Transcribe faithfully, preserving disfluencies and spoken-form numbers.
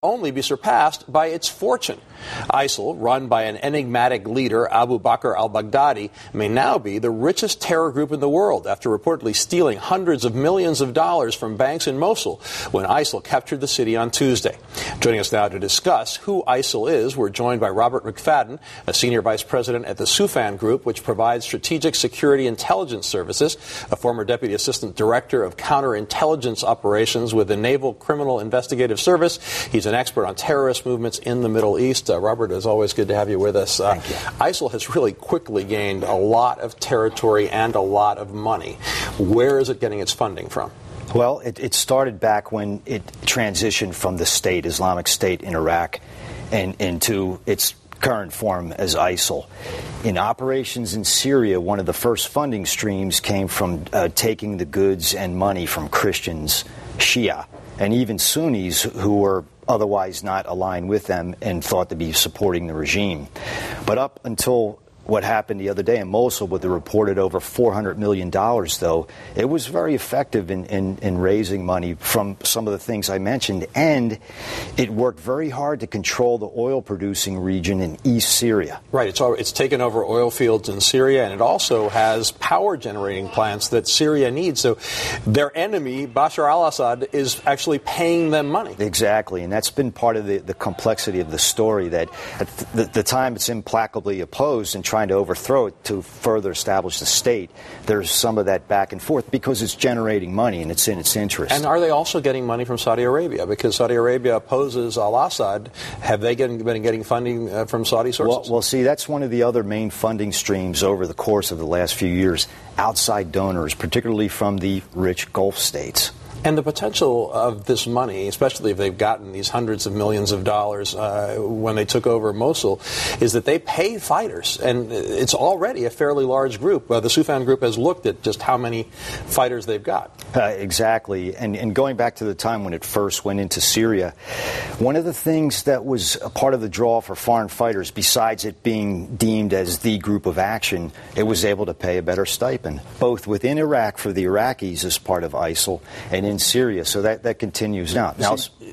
only be surpassed by its fortune. ISIL, run by an enigmatic leader, Abu Bakr al-Baghdadi, may now be the richest terror group in the world after reportedly stealing hundreds of millions of dollars from banks in Mosul when ISIL captured the city on Tuesday. Joining us now to discuss who ISIL is, we're joined by Robert McFadden, a senior vice president at the Soufan Group, which provides strategic security intelligence services, a former deputy assistant director of counterintelligence operations with the Naval Criminal Investigative Service. He's an expert on terrorist movements in the Middle East. Uh, Robert, it's always good to have you with us. Uh, Thank you. ISIL has really quickly gained a lot of territory and a lot of money. Where is it getting its funding from? Well, it, it started back when it transitioned from the state, Islamic State in Iraq, and into its current form as ISIL. In operations in Syria, one of the first funding streams came from uh, taking the goods and money from Christians, Shia, and even Sunnis who were otherwise not aligned with them and thought to be supporting the regime. But up until what happened the other day in Mosul with the reported over four hundred million dollars, though, it was very effective in, in, in raising money from some of the things I mentioned, and it worked very hard to control the oil-producing region in East Syria. Right. It's, it's taken over oil fields in Syria, and it also has power-generating plants that Syria needs. So their enemy, Bashar al-Assad, is actually paying them money. Exactly, and that's been part of the, the complexity of the story, that at the, the time it's implacably opposed and trying to overthrow it to further establish the state, there's some of that back and forth because it's generating money and it's in its interest. And are they also getting money from Saudi Arabia? Because Saudi Arabia opposes al-Assad. Have they getting, been getting funding uh, from Saudi sources? Well, well, see, that's one of the other main funding streams over the course of the last few years. Outside donors, particularly from the rich Gulf states. And the potential of this money, especially if they've gotten these hundreds of millions of dollars uh, when they took over Mosul, is that they pay fighters. And it's already a fairly large group. Uh, the Soufan Group has looked at just how many fighters they've got. Uh, exactly. And, and going back to the time when it first went into Syria, one of the things that was a part of the draw for foreign fighters, besides it being deemed as the group of action, it was able to pay a better stipend, both within Iraq for the Iraqis as part of ISIL and in Syria, so that, that continues now. now